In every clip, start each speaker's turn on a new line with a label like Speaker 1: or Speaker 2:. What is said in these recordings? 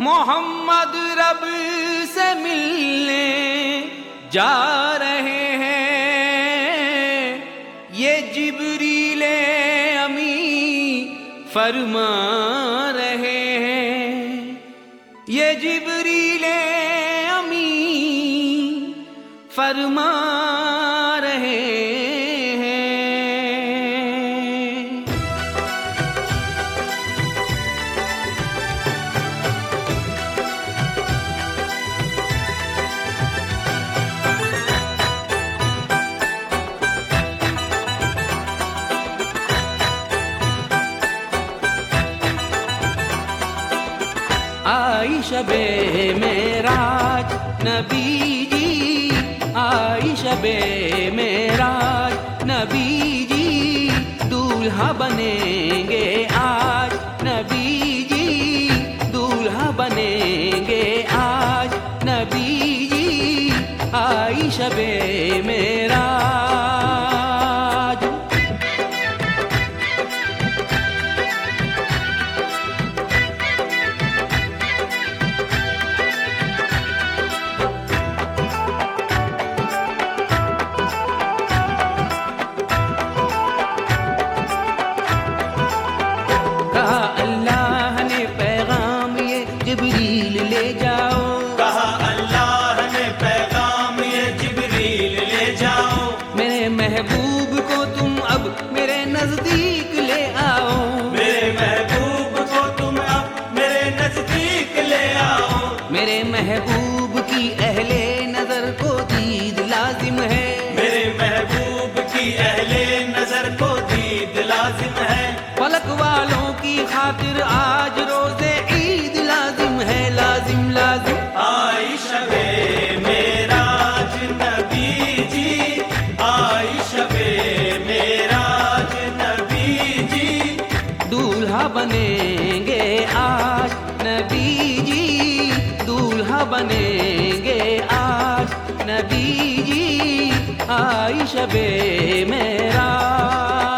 Speaker 1: मोहम्मद रब से मिलने जा रहे हैं, ये जिब्रीले अमी फरमा रहे हैं, ये जिब्रीले अमी फरमा रहे हैं। आई शबे मेराज नबी जी, आई शबे मेराज नबी जी, दूल्हा बनेंगे आज नबी जी, दूल्हा बनेंगे आज नबी जी, आई शबे मेराज। जिब्रील ले जाओ,
Speaker 2: कहा अल्लाह ने पैगाम ये जिब्रील ले जाओ,
Speaker 1: मेरे महबूब को तुम अब मेरे नजदीक ले आओ,
Speaker 2: मेरे महबूब को तुम अब मेरे नजदीक ले आओ,
Speaker 1: मेरे महबूब की अहले नजर को दीद लाजिम है,
Speaker 2: मेरे महबूब की अहले नजर को दीद लाजिम है,
Speaker 1: फलक वालों की खातिर आज रोजे ईद लाजिम है, लाजिम लाजिम।
Speaker 2: आई शबे मेराज नबी जी, आई शबे मेराज नबी जी,
Speaker 1: दूल्हा बनेंगे आज नबी जी, दूल्हा बनेंगे आज नबी जी, आई शबे मेराज।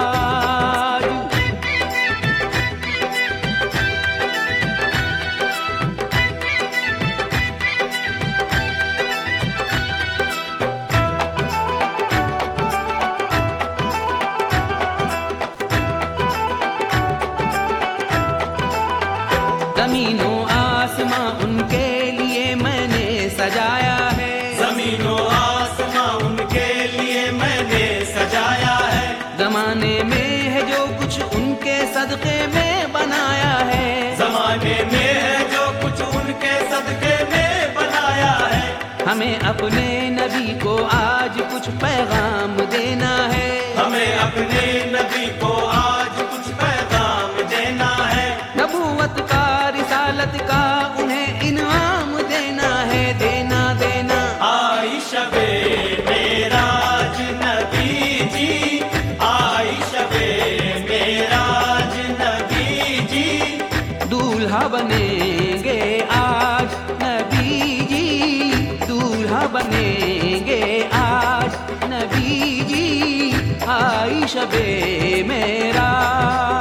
Speaker 1: ज़मीनो आसमां उनके लिए मैंने सजाया है,
Speaker 2: ज़मीनो आसमां उनके लिए मैंने सजाया है,
Speaker 1: ज़माने में है जो कुछ उनके सदक़े में बनाया है,
Speaker 2: ज़माने में है जो कुछ उनके सदक़े में बनाया है,
Speaker 1: हमें अपने नबी को आज कुछ पैगाम देना है,
Speaker 2: हमें अपने नबी को आज कुछ पैगाम देना है,
Speaker 1: नबूवत का रिसालत का उन्हें इनाम देना है, देना देना।
Speaker 2: आई शबे मेराज नबी जी, आई शबे मेराज नबी जी,
Speaker 1: दूल्हा बनेंगे आज नबी जी, दूल्हा बनेंगे आज नबी जी, आई शबे मेराज।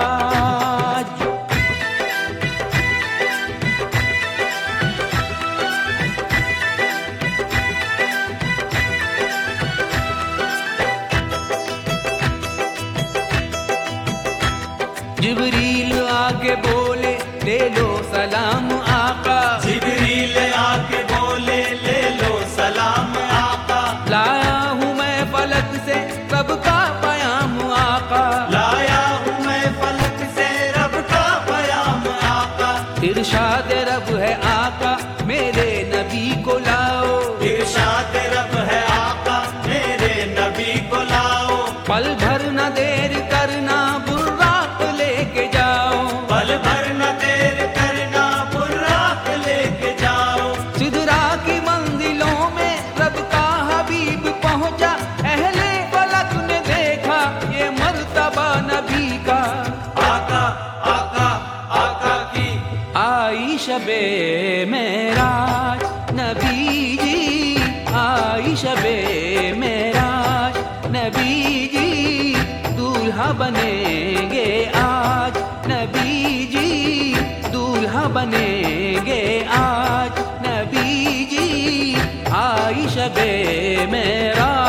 Speaker 1: जिब्रील आके बोले ले लो सलाम आका,
Speaker 2: जिब्रील आके बोले ले लो सलाम आका,
Speaker 1: लाया हूँ मैं फलक से रब का पयाम आका,
Speaker 2: लाया हूँ मैं फलक से रब का पयाम आका,
Speaker 1: इरशाद रब है आका मेरे नबी को लाओ,
Speaker 2: इरशाद रब है आका मेरे नबी को लाओ,
Speaker 1: पल भर न देर करना बुर्राक लेके जाओ,
Speaker 2: पल भर न देर करना बुर्राक लेके जाओ,
Speaker 1: सिदरा की मंजिलों में रब का हबीब पहुंचा, अहले फलक ने देखा ये मर्तबा नबी का,
Speaker 2: आका आका आका की
Speaker 1: आई शबे मेराज नबी जी, आई शबे मेराज नबी जी, दूल्हा बनेंगे आज नबी जी, दूल्हा बने मनाएंगे आज नबी जी आई शबे मेरा